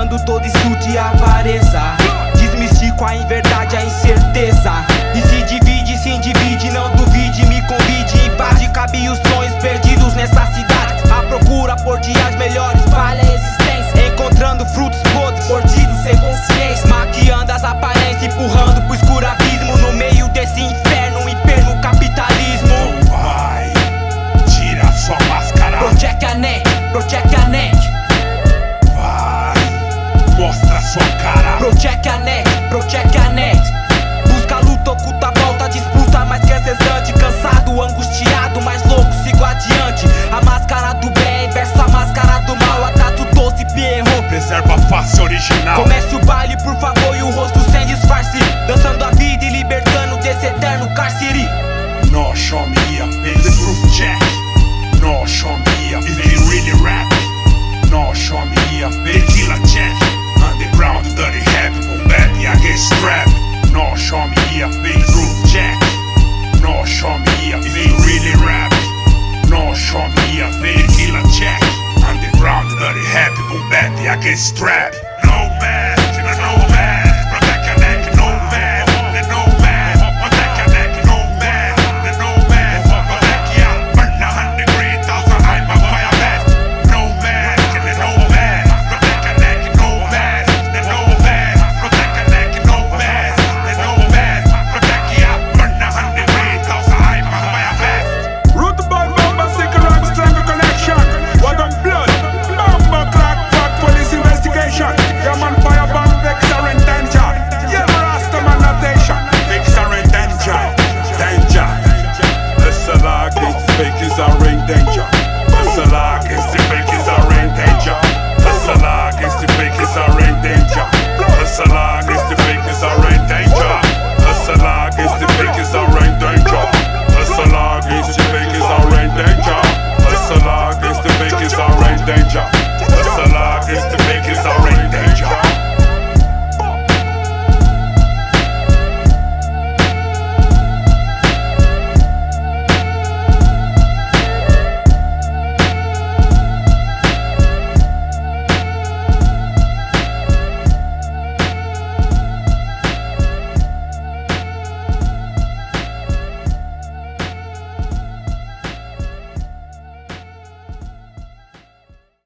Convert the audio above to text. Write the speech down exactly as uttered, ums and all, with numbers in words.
tirando todo isso de aparência. Desmistico a inverdade, a incerteza. E se divide, se divide, não duvide, me convide. Invade, cabe os sonhos perdidos nessa cidade. A procura por dias melhores, falha a existência. Encontrando frutos podres, mordidos sem consciência. Maquiando as aparências, empurrando pro escuro abismo. No meio desse inferno, inferno capitalismo. Então vai, tira sua máscara. Project a net, project a net. Vai, mostra sua cara. Project a net, project a net. Busca a luta, oculta, volta, disputa mais que incessante. Cansado, angustiado, mais louco, sigo adiante. A máscara do bem versus a máscara do mal. Atraso doce, Pierrot. Preserva a face original. Comece o baile, por favor, e o rosto sem disfarce. Dançando a vida e libertando desse eterno cárcere. No, show me a face, the proof check. No, show me a face, if you really rap. No, show me a face, tequila check. Underground, dirty rap, combate against rap. No, show me a face, proof check. No, show me a face, if you really rap. No, show me a face, tequila check. Underground, dirty rap, combate against rap. No man.